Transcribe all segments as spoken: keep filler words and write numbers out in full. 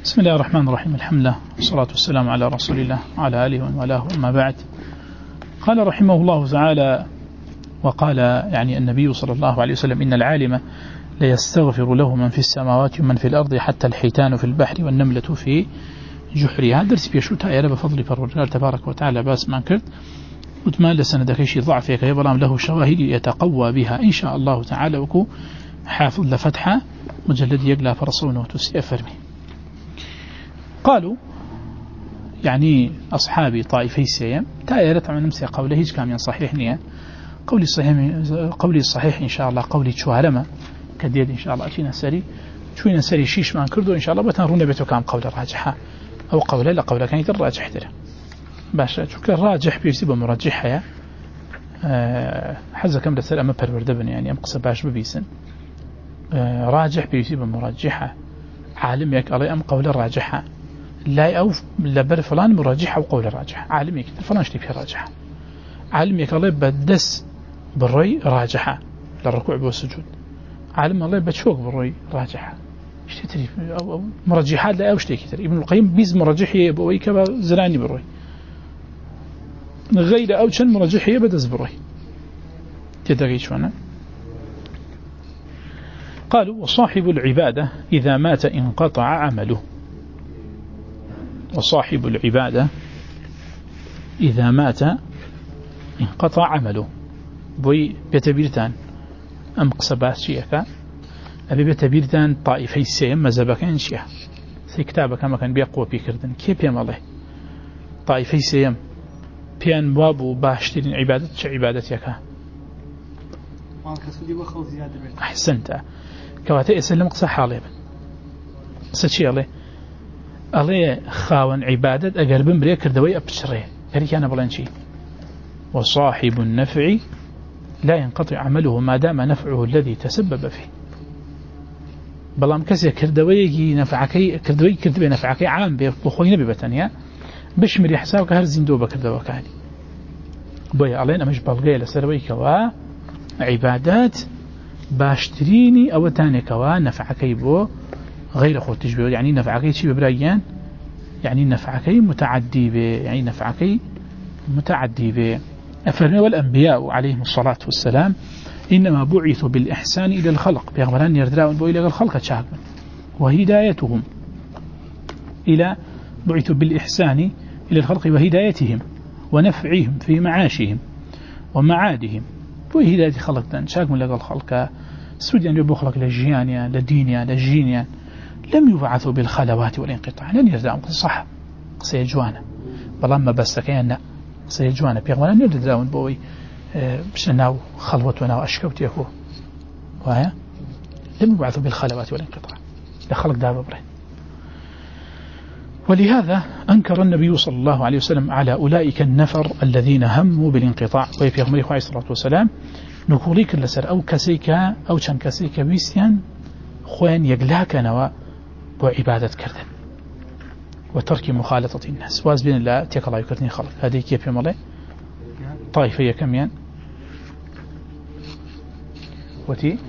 بسم الله الرحمن الرحيم. الحمد لله والصلاة والسلام على رسول الله وعلى آله ومن والاه. أما بعد، قال رحمه الله تعالى: وقال يعني النبي صلى الله عليه وسلم: إن العالم ليستغفر له من في السماوات ومن في الأرض حتى الحيتان في البحر والنملة في جحرها. درس بيشوتها يا رب بفضل فرجال تبارك وتعالى باس ما كرت وتمال لسندك شيء ضعفك يبرام له شواهد يتقوى بها إن شاء الله تعالى. وكو حافظ لفتحة مجلد يقلى فرصونه وتسيء فرمي. قالوا يعني أصحابي طائفي سيم تأيرت عن نمسي قوله هيج كاميان صحيح نية قولي الصحيح قولي الصحيح إن شاء الله قولي شوهلما كديد إن شاء الله أشينا سري شوينا سري شيش ما نكردو إن شاء الله بتنرون بيتو كام قول راجحة أو قولة لا قولة كانت الراجح ترى باشا شوك الراجح بيسيب مرجحها أه حزة كم رسالة ما بردبن يعني أمقص باش ببيسن أه راجح بيسيب مرجحة عالم يك الله أم قول راجحة لا أوف لبر فلان مرجحة وقول راجحة عالم يك فلان شتي في راجحة عالم يك الله بدس بالري راجحة للركوع والسجود عالم الله بتشوك بالري راجحة اشتري أو مرجحات لا أوش تكتر ابن القيم بيز مرجحية بوي كبا زراني بالري غير أوشن مرجحية بدس بالري تدري شو أنا قالوا: وصاحب العبادة إذا مات انقطع عمله. وصاحب العبادة إذا مات انقطع عمله. بوي بيتبيرتان أم قصبات شيئك أبي بيتبيرتان طائفي السيم مزبكين شيئا في كتابك كما كان بيقوى بيكردن كيف يا الله طائفي السيم بيان بابو باشترين عبادة شو عبادتك أحسنت كواتي أسلم قصة حالي قصة شيء الله الله خاون عبادة أقرب مريا كردوي أبشره يعني كان بلان شيء. وصاحب النفع لا ينقطع عمله ما دام نفعه الذي تسبب فيه. بلام كسي كردوي نفعكي كردوي كردوي نفعكي عام بخوي نبي بتنيا بشمري حسابك هر زندوبة كردوي كاني بوي علينا مش بلغي لسروي كوا عبادات باشتريني أو تاني كوا نفعكي بو غير أخو تجبيه يعني نفعكي شيء ببريان يعني نفعكي متعدي به يعني نفعكي متعدي به. أفرمي والأنبياء عليهم الصلاة والسلام إنما بعثوا بالإحسان إلى الخلق بيغمران يردراون بو إلى الخلق شاكبا وهدايتهم إلى بعثوا بالإحسان إلى الخلق وهدايتهم ونفعهم في معاشهم ومعادهم وهداية خلق شاكبا لقى الخلق سوديان يبخلق لجيانيا لدينيا لجينيا لم يبعثوا بالخلوات والانقطاع لن يردعون صح سيجوانا بلان ما بس كيانا سيجوانا بيغمانا يردعون بوي بشناو خلوتنا وأشكوتيكو وهي لم يبعثوا بالخلوات والانقطاع لخلق دابا برين. ولهذا أنكر النبي صلى الله عليه وسلم على أولئك النفر الذين هموا بالانقطاع وفي أمره عليه الصلاة والسلام نقوليك لسر أو كسيكا أو شان كسيكا بيسيان خوين يقلاك نوا وعبادة كردن وترك مخالطة الناس واز بين الله تيك الله يكرتني خلق هذه كيف يمالي طائفية كميان وتي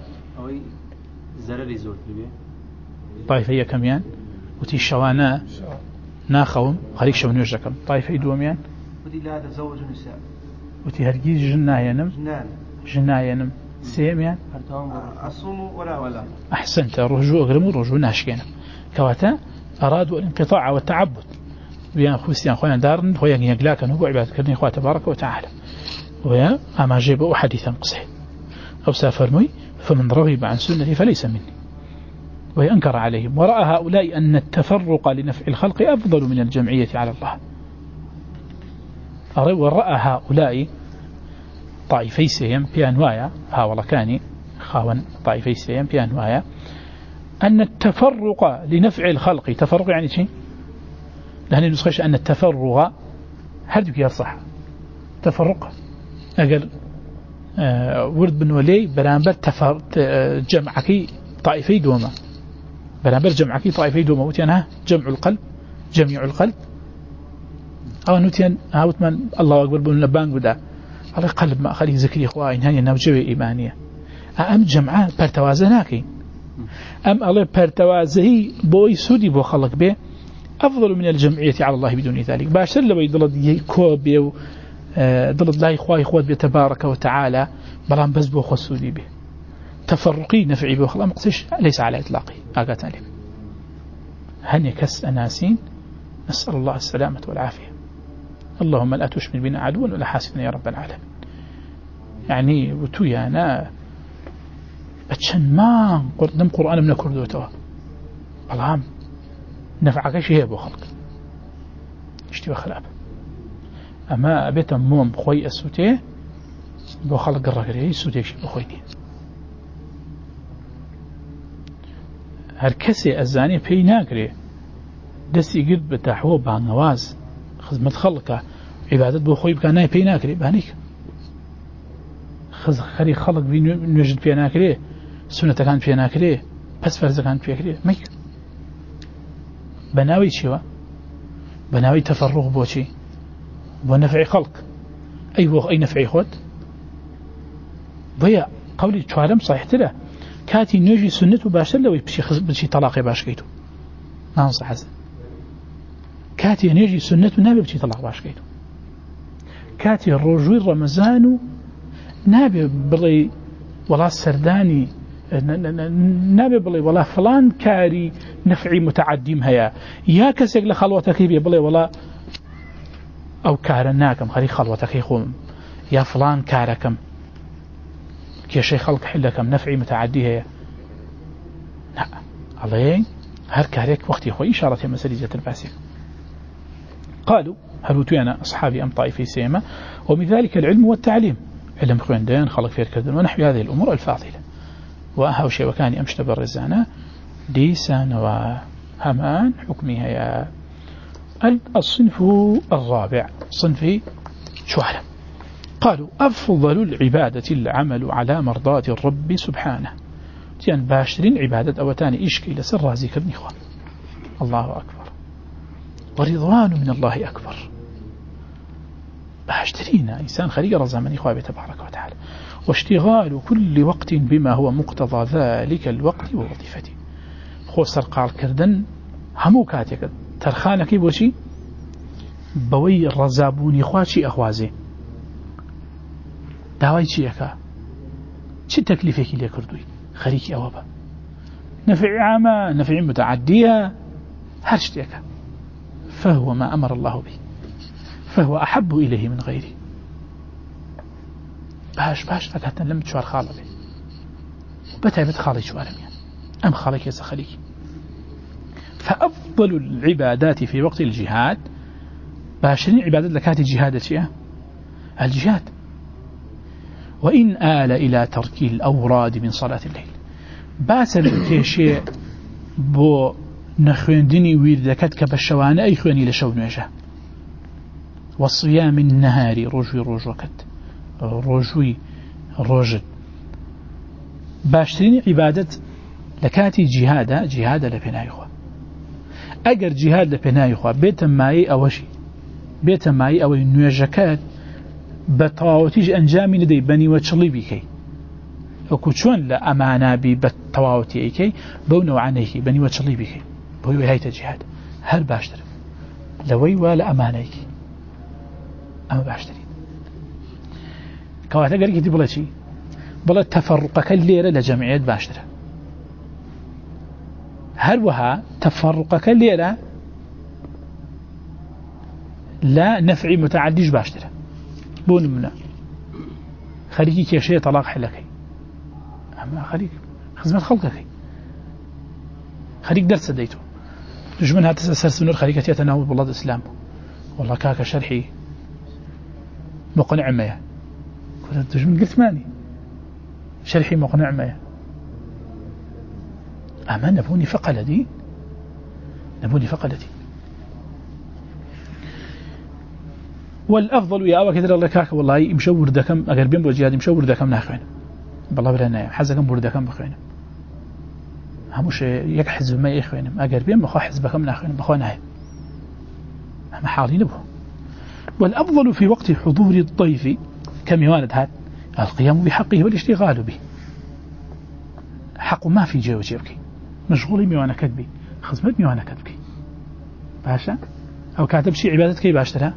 طائفية كميان وتي شوانا ناخهم خليك شو نيوجكم طائفة دوميان وتي لا تزوج النساء وتي هرجيز جناينم جناينم سيميان أصوم ولا ولا أحسنت رجوع غرمو رجوع ناشكين كواتا أرادوا الانقطاع والتعبد بيان خوستيان خوان دارن خويا يقلاك نبو عبادة كرني خواه تبارك وتعالى ويا أما جيبوا حديثا قصير أو سافرمي فمن رغب عن سنتي فليس مني وينكر عليهم. ورأى هؤلاء أن التفرق لنفع الخلق أفضل من الجمعية على الله. ورأى هؤلاء طائفي سيم في أنوايا هاولا كاني خاون طائفي سيم في أنوايا أن التفرق لنفع الخلق تفرق يعني شيء لأن نسخش أن التفرغ هردك يصح تفرق أقل آه ورد بن ولي برانبر تفر جمعكي طائفي دوما برانبر جمعكي طائفي دوما وتيانها جمع القلب جميع القلب أو نوتين هاوت من الله أكبر بن لبان قدا على قلب ما خلي ذكري إخوائي هاني نوجوي إيمانية أم جمعة برتوازناكي أم الله برتوازه بوي سودي بو خلق به أفضل من الجمعية على الله بدون ذلك باشر لو يضلد يكوب يو ضلد لا إخوة إخوات بتبارك وتعالى بلان بس بو خسودي به تفرقي نفعي بو خلا مقصش ليس على إطلاقه أقاتنا لي هن يكس أناسين نسأل الله السلامة والعافية اللهم لا تشمل بنا عدوا ولا حاسدنا يا رب العالمين يعني وتويا أنا أتشن ما قدم قرآن من كردوتها بلان نفعك شيء بو خلق اشتبه خلاب أما أبيت موم بخوي السوتي بو خلق الرقري السوتي شي بخويني هر كسي الزاني بي ناقري دستي قد بتاحوه بانواز خزمة خلقه عبادت بو خوي بكاناي بي ناقري بانيك خز خري خلق بنوجد بي ناقري سنة كان بي ناقري بس فرز كان بي ناقري ميك بناوي شوا بناوي تفرغ بوشي ونفع خلق أي بو أي نفع خود ضيع قولي توارم صحيح تلا كاتي نجي سنة باشر لو بشي خز بشي طلاق باش كيتو ما نصح حسن كاتي نجي سنة نابي بشي طلاق باش كيتو كاتي الرجوي رمضان نابي بلي ولا سرداني نابي بلي ولا فلان كاري نفعي متعدم هيا يا كسيك لخلوتك بلي ولا أو كارناكم خلي خلوتك يخوم يا فلان كاركم كي شيء خلق حلكم نفعي متعدي هي لا عليه هر كاريك وقت يخوي إشارة مسألة الباسية قالوا هل وتينا أصحابي أم طائفي سيما ومن ذلك العلم والتعليم علم خويندين خلق فير كردن ونحو هذه الأمور الفاضلة وأهو شيء وكاني أمشت بالرزانة ديسان وهمان حكمها يا الصنف الرابع صنف شوارع قالوا أفضل العبادة العمل على مرضاة الرب سبحانه تيان باشرين عبادة أوتاني إشكي لسر رازي كبن إخوان الله أكبر ورضوان من الله أكبر باشترين إنسان خليق رزامن إخوة تبارك وتعالى واشتغال كل وقت بما هو مقتضى ذلك الوقت ووظيفته خسر قال كردن همو كاتك ترخانك بوشي بوي الرزابوني خواشي أخوازي داوای چیەکە چ تەکلیفێکی لێ کردووی خەریکی ئەوە بە نفعی عامە نفعی متعدیە هەر شتێکە فهو ما أمر الله به فهو أحب إليه من غيره باش باش أكاتن لم تشوار خالة به بتعبت خالي شوارميان أم خالك يسا خليك فأفضل العبادات في وقت الجهاد باشرين عبادات لكات الجهاد شيئا الجهاد وإن آل إلى ترك الأوراد من صلاة الليل باسل كيشي بو نخويندني ويردكت كبشوان أي خواني لشو نوجه والصيام النهار رجوي رجوكت رجوي رجد باشترين عبادة لكاتي جهادة جهادة لبناء إخوة أجر جهاد لبناء إخوة بيت ماي أوشي بيت ماي أو نوجكات بتواوتيج أنجامي ندي بني وتشلي بيكي وكوشون لا أمانة بتواوتي إيكي بونو عنيكي بني وتشلي بيكي بوي هاي تجهاد هل باشتر لوي ولا أمانة إيكي أما باشتري كواتا قريكي دي بلا شي بلا تفرقك الليرة لجمعيات باشتر هل وها تفرقك الليرة لا نفعي متعديش باشتر بون منا خليكي كيشي طلاق حلكي أما خليك خزمة خلقك خليك درس ديته تجمنها تسأل سنور خليك يتناول بالله الإسلام والله كاك شرحي مقنع مياه قلت تجمن قلت ماني شرحي مقنع مياه أما نبوني فقل دين نبوني فقل دين والأفضل يا أبا كثير الله كاك والله مشور دكم أجر بين بوجياد مشور دكم ناخوين بالله بلا نايم حزكم بوردكم بخوين هموش يك حزب ما يخوين أجر بين بخو حزبكم ناخوين بخو نايم هم حالين به والأفضل في وقت حضور الضيف كم يوالد هذا القيام بحقه والاشتغال به حق ما في جيو جيبكي مشغولي ميوانا كتبي خزمت ميوانا كتبكي باشا أو كاتب شيء عبادتك باشترها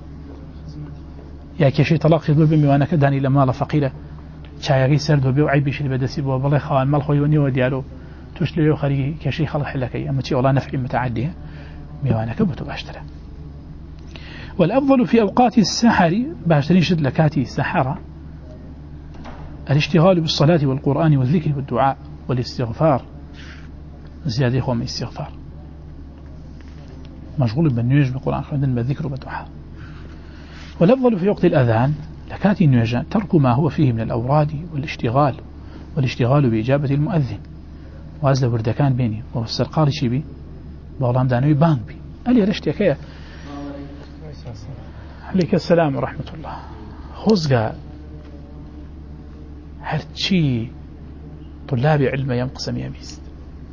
يا كشي طلاق يدور بميوانا كداني لما فقيرة شايعي سرد وبيو عيبش اللي بدسي بوا بالله خوان مال خوي وني وديارو تشليو خري كشي خلق حلكي أما تي والله نفع متعدية ميوانا كبتو باشترها. والأفضل في أوقات السحر باشترين شد لكاتي سحرة الاشتغال بالصلاة والقرآن والذكر والدعاء والاستغفار زيادة إخوة من الاستغفار مشغول بالنيوج بالقرآن عندنا بالذكر والدعاء. والأفضل في وقت الأذان لكاتي النيوج ترك ما هو فيه من الأوراد والاشتغال والاشتغال بإجابة المؤذن وأزل بردكان بيني والسرقال شيبي بغلام دانوي بان بي ألي رشتك يا عليك السلام ورحمة الله خزقا هرشي طلاب علم ينقسم يميز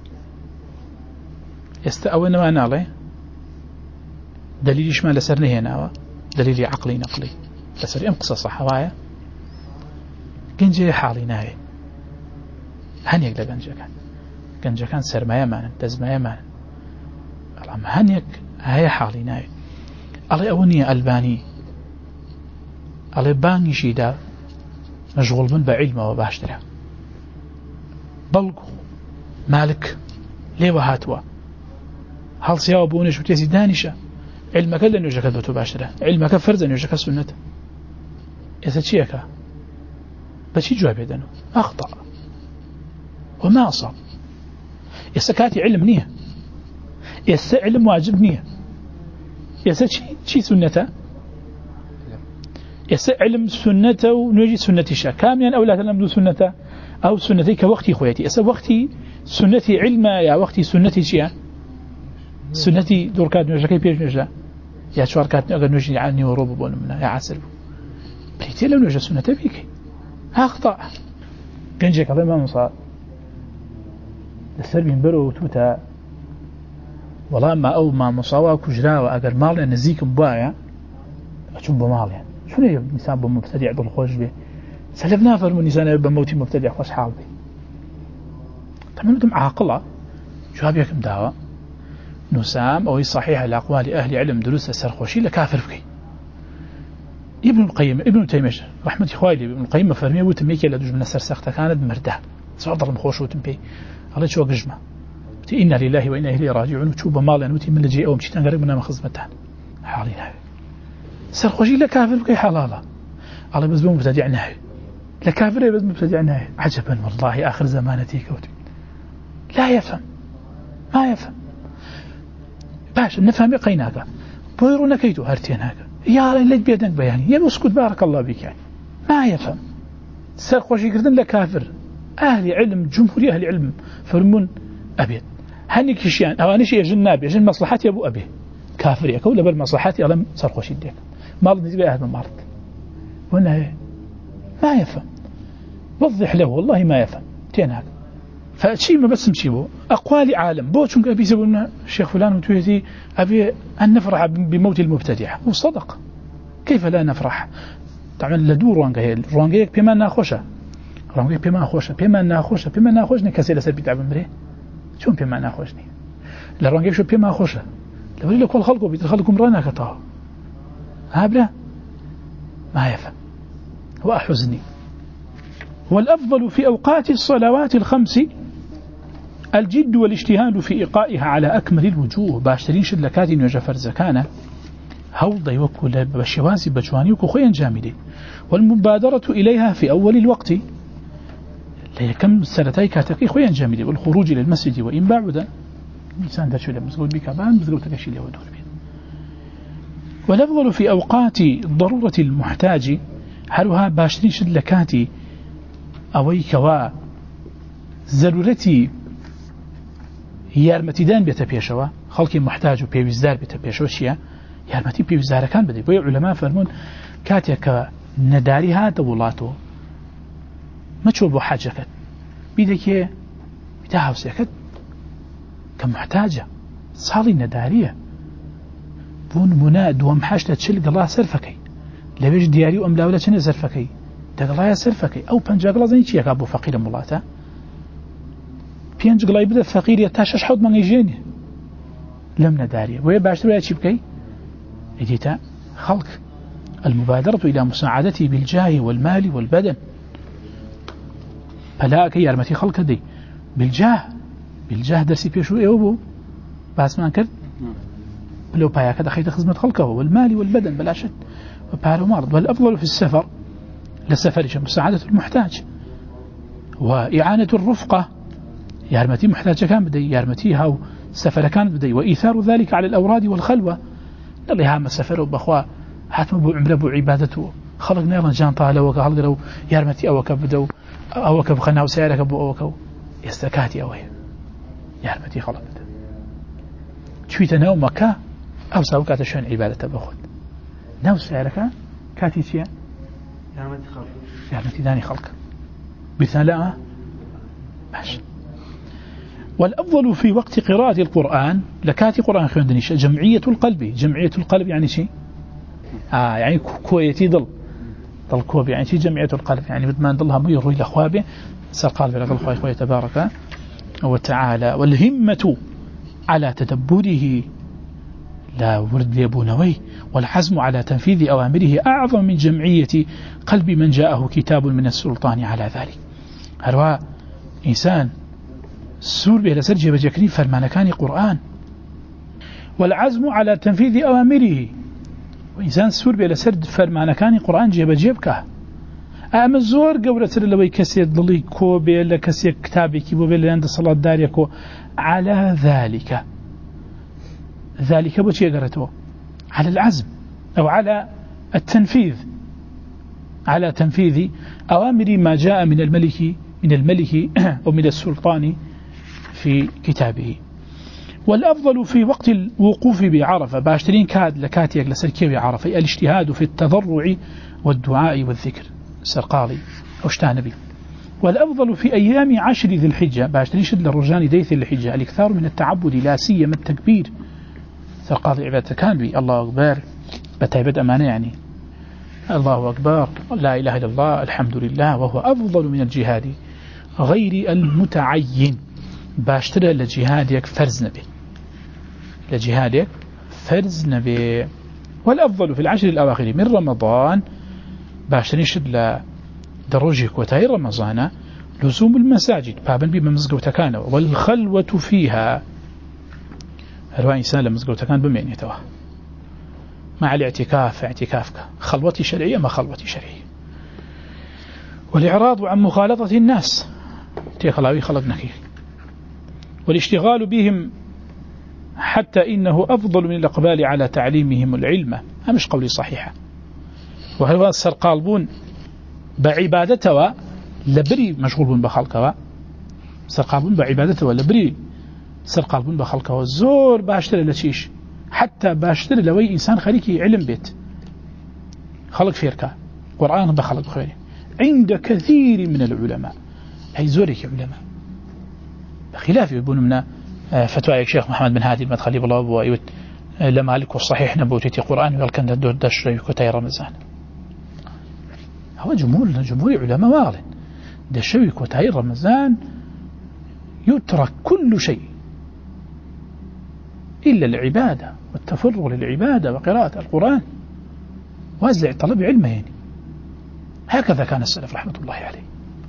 يستأوين ما نالي دليل إشما لسرني هنا دليل عقلي نقلي لسر ينقص صحوايا قنجي حالي ناوي هنيك لقنجي كان قنجي كان سر ما يمان دز ما يمان العم هنيك هاي حالي ناوي علي أوني ألباني علي باني شيدا مشغول من بعلمه وباشتره بلقو مالك ليه وهاتوا هل سيابونش وتيزي دانشة علمك لن يجاك ذو باشتره علمك فرزا يجاك سنة إذا تشيك بشي جواب يدنو أخطأ وما أصاب يسكاتي علم نية يسعلم واجب نية يسا شي سنته يسعلم سنته ونجي سنتي شا كاملا أو لا تلمدو سنته أو سنتي كوقتي خويتي يسا وقتي سنتي علما يا وقتي سنتي شيا سنتي دور كاد نجاكي بيج نجا يا شوار كاد نجا نجي عني وروب بون منا يا عسل بريتي لو نجا سنته بيك أخطأ كنجيك هذا ما مصاب السر بين برو وتوتا والله ما أو ما مصاوا كجرا وأجر مال نزيك مبايع أشوف بمال يعني شو ليه نسان بمبتدع بالخوش به سلفنا فرموا نسان بموت مبتدع خوش حال به طبعا أنتم عاقلة جوابكم دعوة نسام أو صحيح الأقوال أهل علم دروس السرخوشي لكافر فيه ابن القيم ابن تيمية رحمة إخوائي ابن القيم فرميه وتميك إلى دج من السرسخة كانت مرده صعد المخوش وتمبي الله شو قجمة إنا لله وإنا إليه راجعون وتشوب مالا وتي من لجي أو مشيتان قريب منا مخزمتان حالينا سرخوشي لكافر فيه حلالة الله بس بمبتدع نهي لكافر بس مبتدع نهي عجبا والله آخر زمانتي كوتي لا يفهم ما يفهم باش نفهم قيناك بويرو نكيتو هرتيناك يا ليت بيدك بياني يا مسكت بارك الله بك يعني ما يفهم سرخوشي قردن لكافر أهل علم جمهوري أهل علم فرمون أبيت هنيك شيئا أو أنا شيء جنابي يجن مصلحتي أبو أبي كافر يكون لبل مصلحتي ألم سرخوشي ديك مرض نتبع أهل المرض وأنه ما يفهم وضح له والله ما يفهم تيناك فشيء ما بس مشيبه أقوال عالم بوشنك أبي سبنا الشيخ فلان وتويتي أبي أن نفرح بموت المبتدع وصدق كيف لا نفرح طبعا لدو روانجا روانجا بما ناخوشة روانجا بما ناخوشة بما ناخوشة بما ناخوشني كسيلة سر بيتعب مريه شون بما ناخوشني لروانجا شو بما ناخوشة لولي لك والخلق بيت الخلق مرانا كطاه هابلا ما يفهم هو حزني. والأفضل في أوقات الصلوات الخمس الجد والاجتهاد في إيقائها على أكمل الوجوه باشترين شلكات وجفر زكانة هوض يوكل بشوازي بجواني وكخوين جامدي والمبادرة إليها في أول الوقت لكم سنتي كاتكي خوين جامدي والخروج إلى المسجد وإن بعد إنسان تشوي لمسجد بكابان بزغل تكشي له ودور بين. والأفضل في أوقات ضرورة المحتاج هلها باشترين شلكات أويكوا ضرورتي يارمتيدان بيتبيشوا خلقي محتاج وبيوزدار بيتبيشوا شيء يارمتي بيوزدار كان بدي بيع علماء فرمون كاتيك نداري هذا ولاته ما تشوفوا حاجة بيدك بتاعه سكت كمحتاجة صالي ندارية بون مناد ومحاشة تشلق الله سرفكي لبيش دياري وأم لا ولا شنو سرفكي تقول الله سرفكي أو بنجاق الله زين شيء كابو فقير ملاته بينج قلاي بدأ فقير يتاشش حوض من يجيني لم نداري وهي باشتري يا شبكي إديتا خلق المبادرة إلى مساعدته بالجاه والمال والبدن فلا كي يرمتي خلق دي بالجاه بالجاه درسي بيشو إيوبو بس ما كرت لو بايا كذا خيط خدمة خلقه والمال والبدن بلا شك وبارو مرض والأفضل في السفر للسفر مساعدة المحتاج وإعانة الرفقة يارمتي محتاجة كان بدي يارمتيها سفر كان بدي وإيثار ذلك على الأوراد والخلوة اللي هام السفر وبخوا حتى بو عمره بو عبادته خلق نيران جان طاله وقال لو يارمتي أوك بدو أوك بخناه سيارك بو أوك يستكاتي أوي يارمتي خلق بدو شويت ناو مكة أو ساوكات شون عبادته بخود ناو سيارك كاتي شيء يارمتي خلق يارمتي داني خلق بثلاء ماشي. والأفضل في وقت قراءة القرآن لكاتي قرآن خيوندني جمعية القلب جمعية القلب يعني شيء آه يعني كويتي ضل ضل كوب يعني شيء جمعية القلب يعني بدمان ضلها ميروي لأخوابه سر قلب لقل خوي خوي تبارك وتعالى والهمة على تدبره لا ورد ليبونوي والحزم على تنفيذ أوامره أعظم من جمعية قلب من جاءه كتاب من السلطان على ذلك هروا إنسان سور به لسرجة بجكرين فرمان كان قرآن والعزم على تنفيذ أوامره وإنسان سور به لسرد فرمان كان قرآن جيب جيبك أما الزور قورة لوي كسي ضلي كوبي لكسي كتابي كيبو بي لأند صلاة داريكو على ذلك ذلك بوشي قرأته على العزم أو على التنفيذ على تنفيذ أوامر ما جاء من الملك من الملك ومن السلطان في كتابه والأفضل في وقت الوقوف بعرفة باشترين كاد لكاتيك لسركي بعرفة الاجتهاد في التضرع والدعاء والذكر سرقالي أشتانبي والأفضل في أيام عشر ذي الحجة باشترين شد للرجان ديث الحجة الإكثار من التعبد لا سيما التكبير سرقالي عبادة كان بي الله أكبر بتعبد أمانة يعني الله أكبر لا إله إلا الله الحمد لله وهو أفضل من الجهاد غير المتعين باشترى لجهادك فرز نبي لجهادك فرز نبي والأفضل في العشر الأواخر من رمضان باشترى شد لدروجك وتاي رمضان لزوم المساجد بابن بمزقو تكانه والخلوة فيها هروا إنسان لمزقو تكان بمعنى توا مع الاعتكاف اعتكافك خلوتي شرعية ما خلوتي شرعية والإعراض عن مخالطة الناس تيخلاوي خلقناك والاشتغال بهم حتى إنه أفضل من الإقبال على تعليمهم العلم مش قولي صحيحة وهل سر قالبون بعبادته لبري مشغول بخلقه سر قالبون بعبادته لبري سر قالبون بخلقه الزور باشتري لشيش حتى باشتري لوي إنسان خليكي علم بيت خلق فيركا قرآن بخلق خيري عند كثير من العلماء أي زورك علماء بخلاف يقولون من فتوى الشيخ محمد بن هادي المدخلي بالله ويوت لما لك الصحيح نبوتي قرآن ولكن دور دشري كتاي رمضان هو جمهور جمهور علماء واغلين دشري كتاي رمضان يترك كل شيء إلا العبادة والتفرغ للعبادة وقراءة القرآن وازع طلب علمه يعني هكذا كان السلف رحمة الله عليه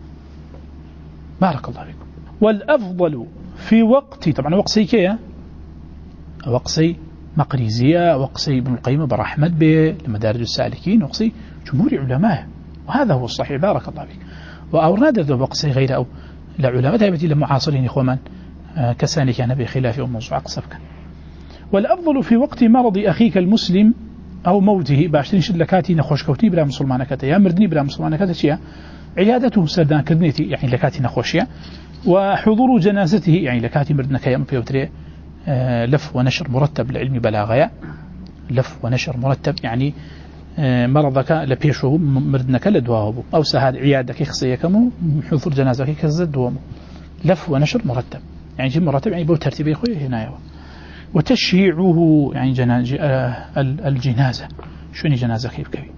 بارك الله فيكم والأفضل في وقت طبعا وقسي كيا وقسي مقريزية وقسي ابن القيم برحمة به لمدارج السالكين وقسي جمهور علماء وهذا هو الصحيح بارك الله فيك وأوراد ذو وقسي غير أو لعلماء تابتي لمعاصرين إخوانا كساني كان بخلاف أم موضوع قصفك والأفضل في وقت مرض أخيك المسلم أو موته باشترين شدلكاتي نخوش كوتي بلا مسلمان كتيا مردني بلا مسلمان كتيا عيادته سردان كدنيتي يعني لكاتي نخوشيا وحضور جنازته يعني لكاتي مردنا كيام بيوتري آه لف ونشر مرتب لعلم بلاغيا لف ونشر مرتب يعني آه مرضك لبيشو مردنك لدواه أو سهاد عيادك يخصيكم حضور جنازك كزد دوامه لف ونشر مرتب يعني جي مرتب يعني بو ترتيبي خوي هنا وتشييعه يعني جناز آه الجنازة شوني جنازة كيف كبير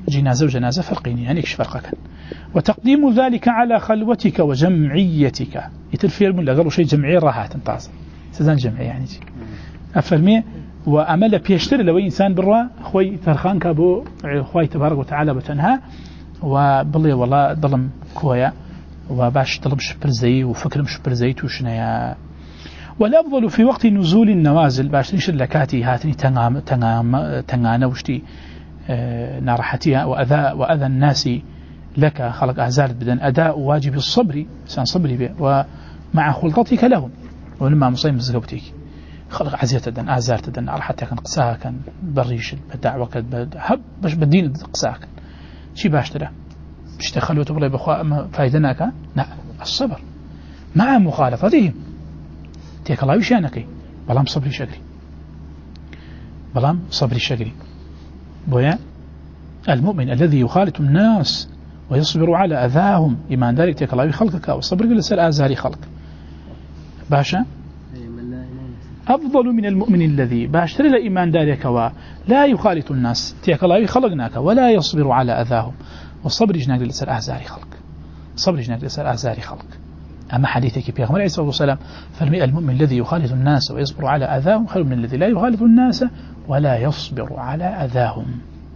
جنازة وجنازة فرقين يعني إيش فرقك. وتقديم ذلك على خلوتك وجمعيتك يترفير من لغلو شيء جمعية راحة تنتظر سزان جمعية يعني أفرمي وأمل بيشتري لو إنسان برا خوي ترخان كابو خوي تبارك وتعالى بتنها وبالله والله ظلم كويا وباش ظلم شبر زي وفكر شبر زي توشنايا. والأفضل في وقت نزول النوازل باش نشر لكاتي هاتني تنغام تنغام تنغانا وشتي اه نارحتها وأذى وأذى الناس لك خلق أعزال بدن أداء واجب الصبر سان صبري به ومع خلطتك لهم ولما مصيم زغبتك خلق عزية دن أعزال دن نارحتها كان قساها كان بريش بدعوة كان هب باش بدين قساها كان شي باش ترى باش تخلوا تبغى بخوا فايدناك لا الصبر مع مخالطتهم تيك الله وشانك بلام صبري شقري بلام صبري شقري بويا المؤمن الذي يخالط الناس ويصبر على أذاهم إيمان ذلك تيك الله خلقك والصبر قل سأل آزاري خلق باشا أفضل من المؤمن الذي باشتري لإيمان ذلك ولا يخالط الناس تيك الله خلقناك ولا يصبر على أذاهم والصبر جناك لسأل آزاري خلق صبر جناك لسأل آزاري خلق. أما حديثك في أخبار عليه الصلاة والسلام فالمئة المؤمن الذي يخالط الناس ويصبر على أذاهم خير من الذي لا يخالط الناس ولا يصبر على أذاهم.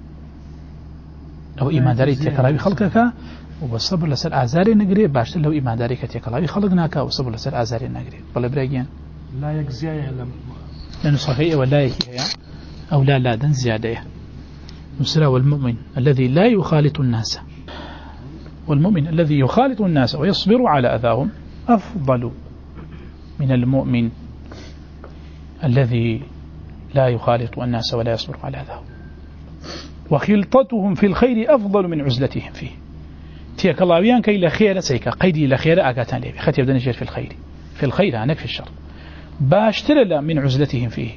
لو إيمان داري تكرابي خلقك والصبر لسال أعزاري نقري باش لو إيمان داري تكرابي خلقناك والصبر لسال أعزاري نقري بل براجين لا يجزي لأنه صحيح ولا يكيه أو لا لا دن زيادة نسرى والمؤمن الذي لا يخالط الناس والمؤمن الذي يخالط الناس ويصبر على أذاهم أفضل من المؤمن الذي لا يخالط الناس ولا يصبر على أذاهم. وخلطتهم في الخير أفضل من عزلتهم فيه تيك الله ويان كي لا خير سيكا قيدي لا خير أقاتان لي خاتي يبدأ نجير في الخير في الخير عنك في الشر باشتر من عزلتهم فيه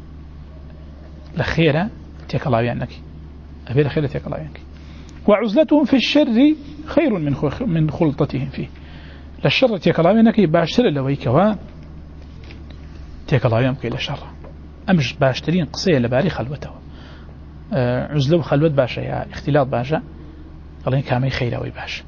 لخير تيك الله ويانك أبي لخير تيك الله ويانك. وعزلتهم في الشر خير من من خلطتهم فيه للشر تيك الله ويانك باشتر لويك و تيك الله ويانك إلى شر أمش باشترين قصية لباري خلوته آه عزلوا خلوت باشا يا اختلاط باشا الله كامي خير ويباش.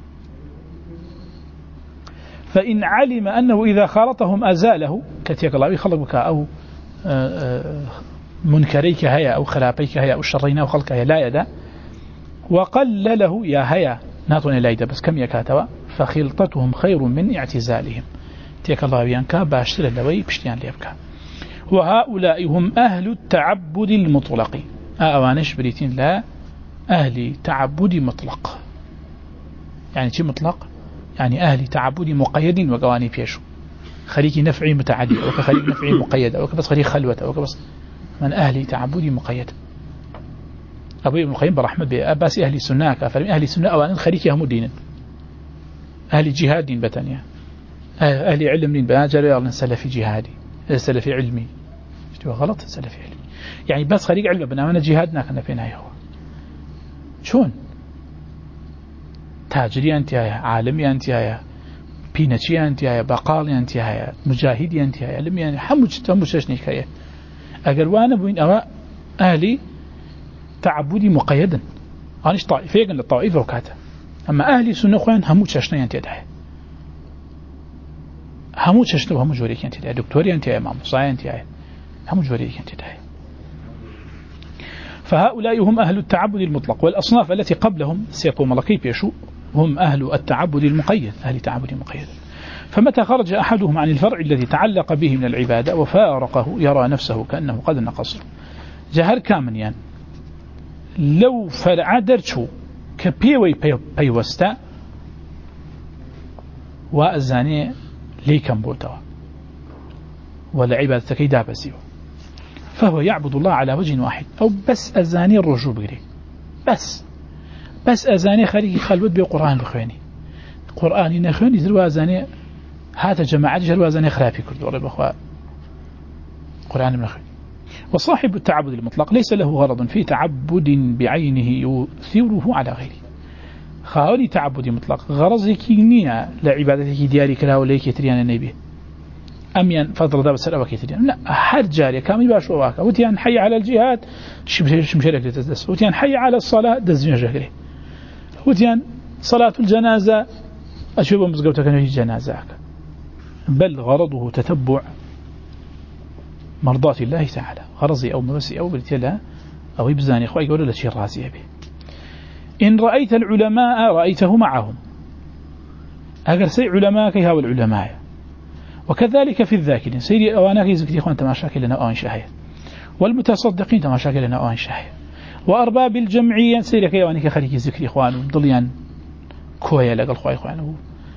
فإن علم أنه إذا خالطهم أزاله كتيك الله يخلق بك أو آه آه منكريك هيا أو خلابيك هيا أو شرين أو خلقك هيا لا يدا وقل له يا هيا ناطن لا يدا بس كم يكاتوا فخلطتهم خير من اعتزالهم تيك الله ينكا باشتر لوي بشتيان ليبكا. وهؤلاء هم أهل التعبد المطلق أوانش بريتين لا أهل تعبد مطلق يعني شي مطلق يعني أهل تعبد مقيد وقواني بيشو خليك نفعي متعدد أو كخليك نفعي مقيد أو كبس خليك خلوة أو كبس من أهل تعبد مقيد. أبو ابن القيم برحمة بأباس أهل السنة كافر أهل السنة أولا خليك يهم دين أهل جهاد دين بتانية أهل علم دين بأجر سلفي جهادي سلفي علمي اشتوى غلط سلفي علمي يعني بس خليك علم بنامنا جهادنا كنا فينا هو شون تاجري أنت يا عالمي أنت يا بينتي أنت يا بقالي أنت يا مجاهدي أنت يا علمي يعني حمج تمششني كيه أجر وانا بين أواء أهلي تعبدي مقيدا أناش طائفة يجن الطائفة وكاته أما أهلي سنة خوان همو تششنا أنت يدعي همو تششنا وهمو جوريك أنت يدعي دكتوري أنت يا إمام صاي أنت يا همو جوريك أنت يدعي. فهؤلاء هم أهل التعبد المطلق. والأصناف التي قبلهم سيقوم ملقي بيشو هم أهل التعبد المقيد أهل تعبد مقيد. فمتى خرج أحدهم عن الفرع الذي تعلق به من العبادة وفارقه يرى نفسه كأنه قد نقص جهر كامن يعني لو فرع درشو كبيوي بيوستا وأزاني ليكم بوتوا ولا عبادة كيدا بسيو فهو يعبد الله على وجه واحد أو بس أزاني الرجوع بقري بس بس أزاني خليك خلوت بقرآن بخواني قرآن نخواني زروا أزاني هذا جماعة جروا أزاني خلافي كرد والله بأخوة قرآن بخواني. وصاحب التعبد المطلق ليس له غرض في تعبد بعينه يثيره على غيره خاولي تعبد مطلق غرضك نية لعبادتك دياري كلا وليك يتريان النبي أميان فضل ذا بسر أوكي تدين لا حد جاري كامل باش وواك وتيان حي على الجهاد شمشيرك تدس وتيان حي على الصلاة دزين جهري وتيان صلاة الجنازة أشوف مزقوتك كانوا جنازة بل غرضه تتبع مرضات الله تعالى غرضي أو مرسي أو بالتلا أو يبزاني إخوة يقول لشي الرازي به إن رأيت العلماء رأيته معهم أقر سي علماء كي هاو العلماء وكذلك في الذاكرين سيدي أواناك يزكتي إخوان تماشاكي لنا أوان شاهية والمتصدقين تماشاكي لنا أوان شاهية وأرباب الجمعية سيدي كي أوانيك خليك يزكتي إخوان ضليان كوية لقل خواهي إخوانه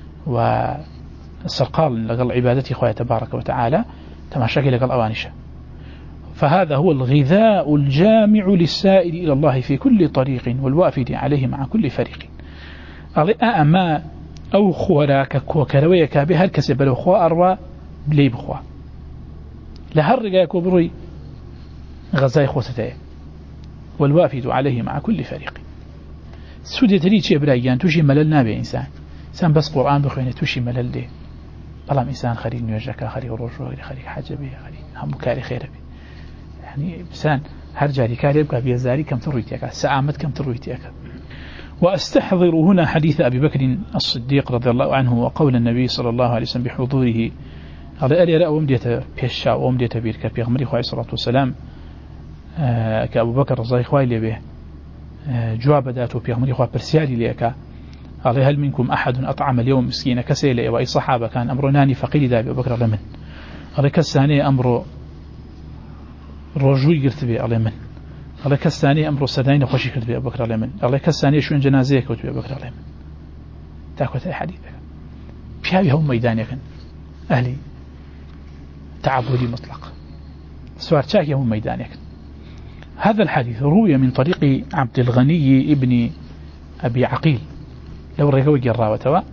والسرقال لقل عبادتي إخوانه تبارك وتعالى تماشاكي لقل أوانشة فهذا هو الغذاء الجامع للسائل إلى الله في كل طريق والوافد عليه مع كل فريق أما أو خوراك كوكرويك بهر كسب له خوا أروى بلي بخوا لهرق كبري غزاي خوتته والوافد عليه مع كل فريق سودة تريد إبراهيم توشي ملل نابي إنسان إنسان بس قرآن بخوينه توشي ملل دي بلام إنسان خليل نيوجك خليل روجو خليل حاجة به خليل هم كاري خير به يعني إنسان هرجاري كاري يبقى بيزاري كم ترويتك سعامت كم ترويتك. وأستحضر هنا حديث أبي بكر الصديق رضي الله عنه وقول النبي صلى الله عليه وسلم بحضوره هذا ألي رأى ومدية بيشا ومدية بيركا بيغمري خواه صلى الله عليه وسلم كأبو بكر رضي خواه لي به جواب داته بيغمري خواه برسيالي ليك قال هل منكم أحد أطعم اليوم مسكين كسيلة وأي صحابة كان أمرناني فقيل دا أبو بكر لمن قال كساني أمر رجوي قلت بي على من قال كساني أمر سدين خوشي قلت بي أبو بكر لمن قال كساني شو جنازيك قلت بي أبو بكر لمن تاكوت أي حديثك بيهاوي هم ميدانيك أهلي تعبدي مطلق سوار شاكي هم ميدانيك. هذا الحديث روي من طريق عبد الغني ابن أبي عقيل لو رجوي جراوة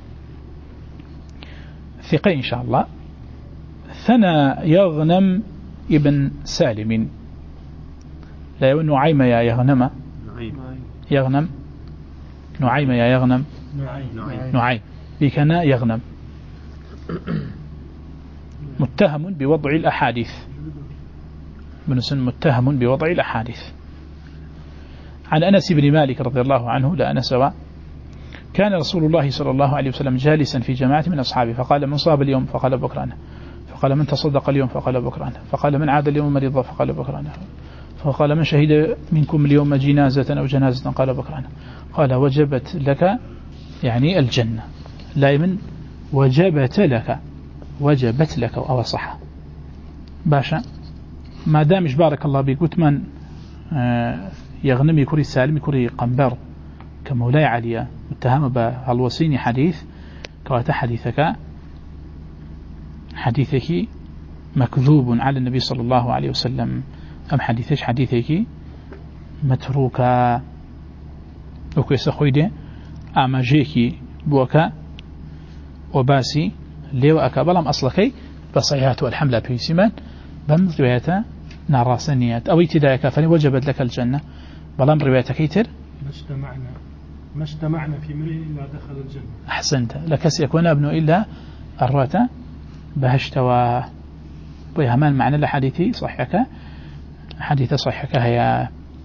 ثقة إن شاء الله. ثنى يغنم ابن سالم لا يقول نعيم يا يغنم يغنم نعيم يا يغنم نعيم بكنا يغنم متهم بوضع الأحاديث من سن متهم بوضع الأحاديث. عن أنس بن مالك رضي الله عنه لا أنس كان رسول الله صلى الله عليه وسلم جالسا في جماعة من أصحابه فقال من صاب اليوم فقال بكرانه فقال من تصدق اليوم فقال بكرانه فقال من عاد اليوم مريضا فقال بكرانه فقال من شهد منكم اليوم جنازة أو جنازة قال بكرانه قال وجبت لك يعني الجنة لا من وجبت لك وجبت لك أو صح باشا ما دامش بارك الله بك وتمن يغنمي كري سالم كري قنبر كمولاي عليا متهم بهالوصيني حديث كواتا حديثك حديثك مكذوب على النبي صلى الله عليه وسلم أم حديثك حديثك متروكا وكيس خويدة أما جيكي بوكا وباسي ليو أكابلم أصلكي بصيحات والحملة بيسمان بم رواية ناراسانيات أو اتدايك فني وجبت لك الجنة بلام رواية كيتر ما اجتمعنا ما اجتمعنا في امرئ إلا دخل الجنة. أحسنت لك سيكون ابن إلا الرواة بهشتوى بيهمان معنى لحديثي صحيحك حديث صحيحك هي.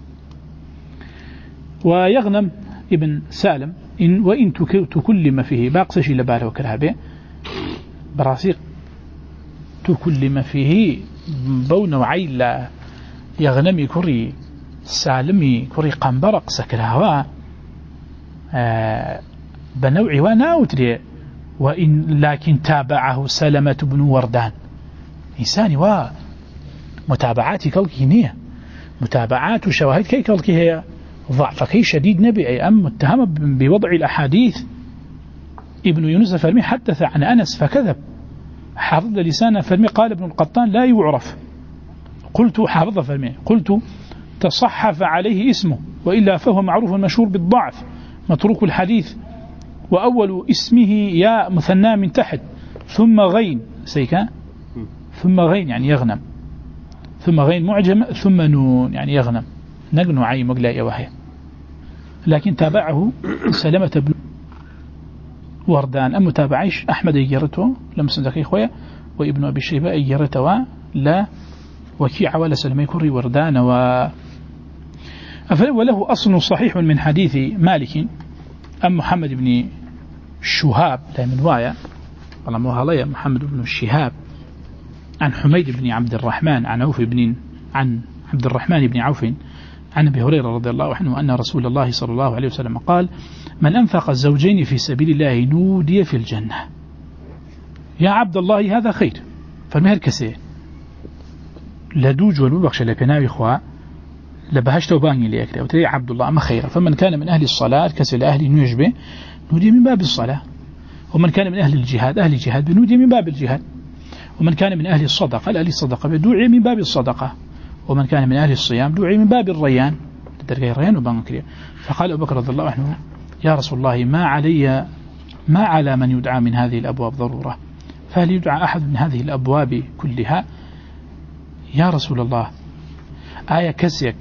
ويغنم ابن سالم إن وإن تكلم فيه باقسش لباله وكرهبه براسيق تكلم فيه بون وعيل يغنمي كري سالمي كري قنبرق سكرهوا آه بنوع وناوتري وإن لكن تابعه سلمة بن وردان إنساني ومتابعاتي كالكينية متابعات وشواهد كي كالكي هي ضعف كي شديد نبي أي أم متهم بوضع الأحاديث. ابن يونس فرمي حدث عن أنس فكذب حافظ لسانه فرمي قال ابن القطان لا يعرف قلت حافظ فرمي قلت تصحف عليه اسمه وإلا فهو معروف مشهور بالضعف متروك الحديث وأول اسمه يا مثنى من تحت ثم غين سيكا ثم غين يعني يغنم ثم غين معجم ثم نون يعني يغنم نقن عي مقلاء وهي. لكن تابعه سلمة بن وردان أم تابعيش أحمد يجرته لم سندك إخويا وابن أبي شيبة أيرتوا لا وكيع ولا سلمي كري وردان و وله أصل صحيح من حديث مالك أم محمد بن شهاب لا من وايا والله موهاليا محمد بن الشهاب عن حميد بن عبد الرحمن عن عوف بن عن عبد الرحمن بن عوف عن أبي هريرة رضي الله عنه أن رسول الله صلى الله عليه وسلم قال من أنفق الزوجين في سبيل الله نودي في الجنة يا عبد الله هذا خير فالمهر كسي لدوج ولوبخش لبناوي إخوة لبهشت وباني ليكري وتري عبد الله أما خير فمن كان من أهل الصلاة كسي لأهل نيجبه نودي من باب الصلاة ومن كان من أهل الجهاد أهل الجهاد بنودي من باب الجهاد ومن كان من أهل الصدقة لأهل الصدقة بدوعي من باب الصدقة ومن كان من أهل الصيام دعي من باب الريان درجة الريان وبانكريا فقال أبو بكر رضي الله عنه يا رسول الله ما علي ما على من يدعى من هذه الأبواب ضرورة فهل يدعى أحد من هذه الأبواب كلها يا رسول الله آية كسيك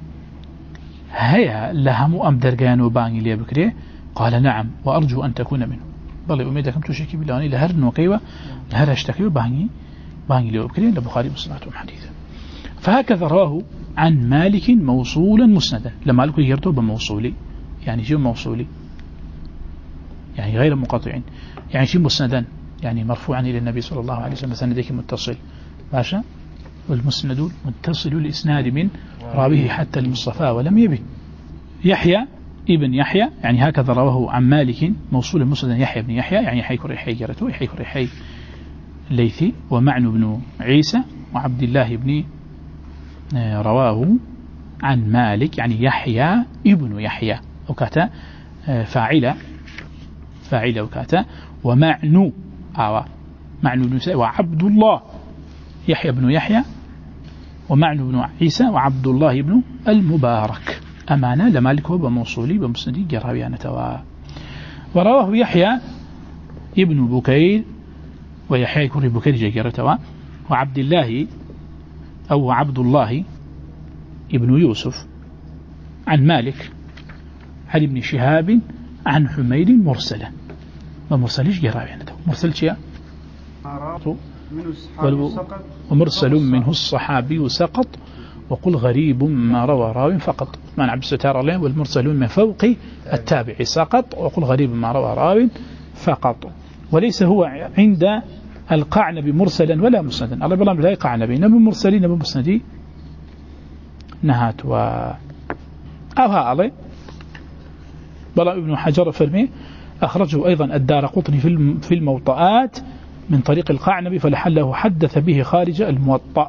هيا لهم أم درجان وباني لي بكري قال نعم وأرجو أن تكون منه بل أميدكم تشكي بالله لهر وقيوة لهر اشتكي وباني باني لي بكري لبخاري مسلم حديثا فهكذا رواه عن مالك موصولا مسندا لما مالك يرتب بموصولي يعني شيء موصولي يعني غير منقطع يعني شيء مسندا يعني مرفوعا إلى النبي صلى الله عليه وسلم سندك متصل ماشا والمسند متصل الإسناد من راويه حتى المصطفى ولم يبي يحيى ابن يحيى يعني هكذا رواه عن مالك موصولا مسندا يحيى بن يحيى يعني يحيى كريحي جرته يحيى كريحي الليثي ومعن بن عيسى وعبد الله بن رواه عن مالك يعني يحيى ابن يحيى وكاتا فاعلة فاعلة وكاتا ومعنو آوى معنو بن وعبد الله يحيى بن يحيى ومعنو بن عيسى وعبد الله بن المبارك أمانة لمالك هو بموصولي بمسندي جراويانة توا ورواه يحيى ابن بكير ويحيى كوري بكير جراويانة وعبد الله أو عبد الله ابن يوسف عن مالك عن ابن شهاب عن حميد مرسلا ومرسلش جراويانة مرسل شيء ومرسل منه الصحابي سقط وقل غريب ما روى راو فقط معنى عبد الستار عليه والمرسلون من فوق التابع سقط وقل غريب ما روى راو فقط وليس هو عند القعنب مرسلا ولا مسندا الله بلا لا قعنبي نبي مرسلين نبي مسندي نهات و أوها علي بلا ابن حجر فرمي أخرجه أيضا الدارقطني في في الموطئات من طريق القعنبي فلحله حدث به خارج الموطأ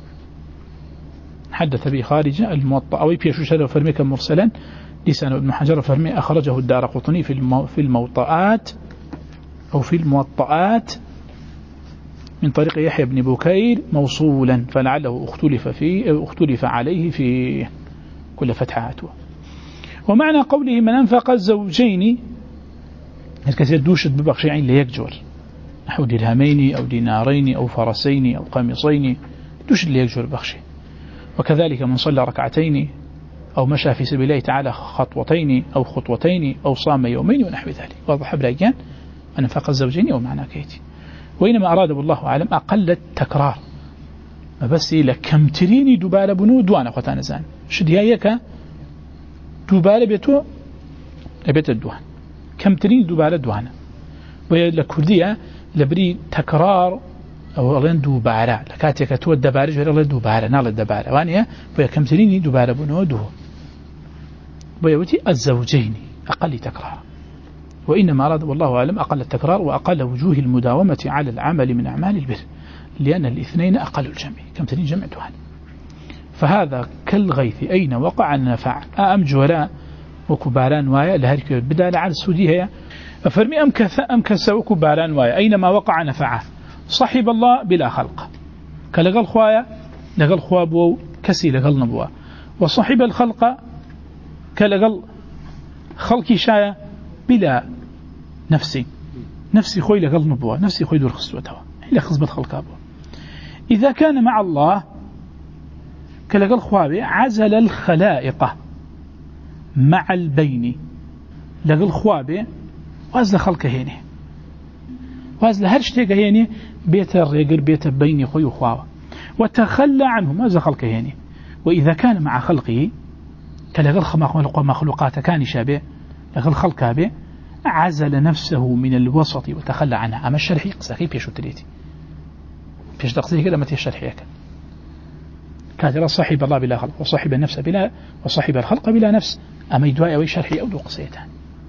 حدث به خارج الموطأ أو يبيشو شرف فرمي كمرسلا لسان ابن حجر فرمي أخرجه الدارقطني في المو في الموطئات أو في الموطئات من طريق يحيى بن بكير موصولا فلعله اختلف فيه اختلف عليه في كل فتحاته ومعنى قوله من أنفق الزوجين الكثير دوشت ببخشين ليكجور نحو درهمين أو دينارين أو فرسين أو قميصين دوشت ليكجور بخشي وكذلك من صلى ركعتين أو مشى في سبيل الله تعالى خطوتين أو خطوتين أو صام يومين ونحو ذلك واضح بريان من أنفق الزوجين ومعنى كيتي وإنما أراد بالله أعلم أقل التكرار ما بس إلى كم تريني دبالة بنو دوانا ختان زان شديايك دبالة بيتو بيت الدوان كم تريني دبالة دوانا وإلى كردية لبري تكرار أو ألين دبالة لكاتيك تو الدبالة جوهر ألين دبالة نال الدبالة وانيا ويا كم تريني دبالة بنو دو ويوتي الزوجين أقل تكرار وإنما أراد والله أعلم أقل التكرار وأقل وجوه المداومة على العمل من أعمال البر لأن الاثنين أقل الجمع كم ترين جمع دهان فهذا كالغيث أين وقع النفع أم جولاء وكباران وايا لهذه بدال على السودية ففرمي أمكث أمكث وكباران وايا أينما وقع نفعه صحب الله بلا خلق كلغل خوايا لغل خوابو كسي لغل نبوة وصحب الخلق كلغل خلق شايا بلا نفسي نفسي خوي لغل نبوة نفسي خوي دور خصوتها إلا خصبت خلق أبوه إذا كان مع الله كلغل خوابي عزل الخلائق مع البين لغل خوابي وأزل خلق هينه واز لهر شتێک هێنێ بێتە ڕێگر بێتە بینی خۆی و خواوە وتخلى عنه ماذا خلقه هێنێ وإذا كان مع خلقه كلغل مخلوقات كان شابه لغل خلقه به عزل نفسه من الوسط وتخلى عنها أما الشرحي قصاكي بيشو تريتي بيش تقصيه كده ما تيشرحيك كاتل صاحب الله بلا خلق وصاحب النفس بلا وصاحب الخلق بلا نفس أما يدواء أو شرحي أو دو قصيتان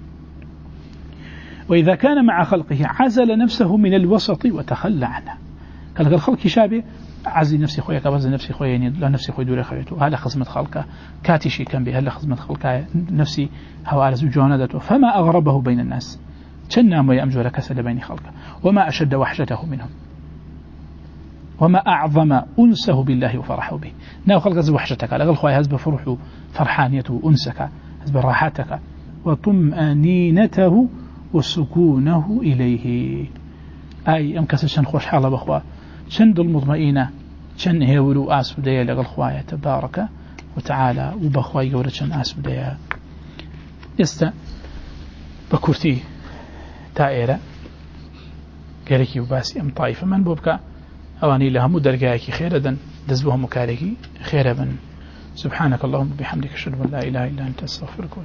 وإذا كان مع خلقه عزل نفسه من الوسط وتخلى عنها كالغل خلق شابه عزل نفسي خويا كبز نفسي خويا يعني لا نفسي خويا دوري خويته هلا خزمة خلقه كاتشي كان به هلا خزمة خلقه نفسي هوارز جوانته فما أغربه بين الناس كنا ما يأمجر كسل بين خلقه وما أشد وحشته منهم وما أعظم أنسه بالله وفرحه به ناو خلق هز وحشتك على غل خويا هز بفرحه فرحانيته أنسك هز براحتك وطمأنينته وسكونه إليه أي أم كسشن خوش حالة بخوا شند المطمئنة شن هيولو آسو ديا لغل خوايا تبارك وتعالى وبخواي قولة شن آسو ديا يستا بكورتي تائرة كاريكي وباسي أم طائفة من بوبكا أواني لها مدرقائكي خيرا دن دزبهم مكاريكي خيرا بن سبحانك اللهم بحمدك أشهد أن لا إله إلا أنت أستغفرك